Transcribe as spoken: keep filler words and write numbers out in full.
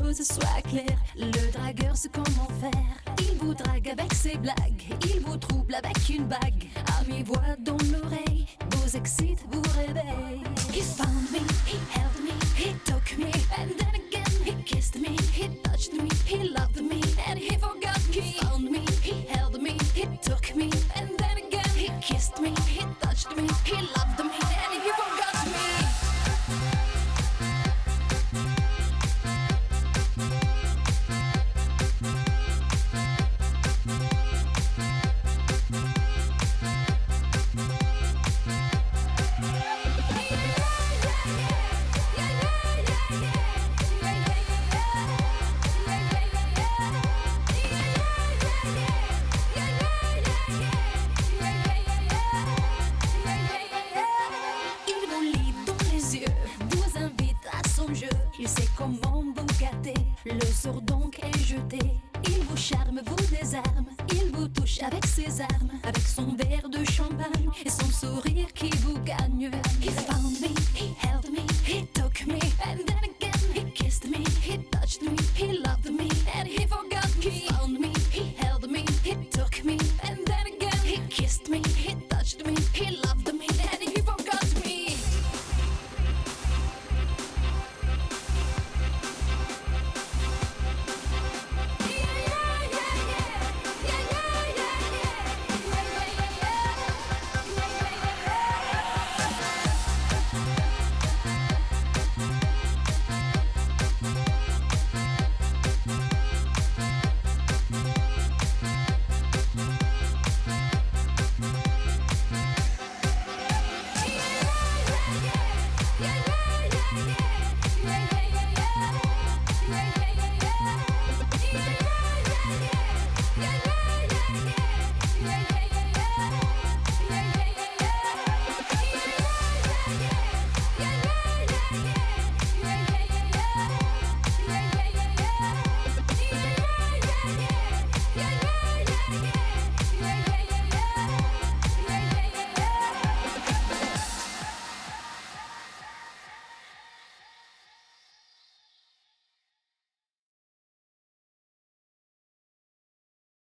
choses soient claires. Le dragueur sait comment faire. Il vous drague avec ses blagues. Il vous trouble avec une bague. À mi-voix dans l'oreille, vous excite, vous réveille. He found me, he held me, he took me, and then again he kissed me, he touched me, he loved me, and he forgot me. He found me, he held me, he took me, and then again he kissed me, he touched me, he loved me, and he forgot me. Il sait comment vous gâter, le sort donc est jeté. Il vous charme, vous désarme, il vous touche avec ses armes, avec son verre de champagne et son sourire qui vous gagne. He found me,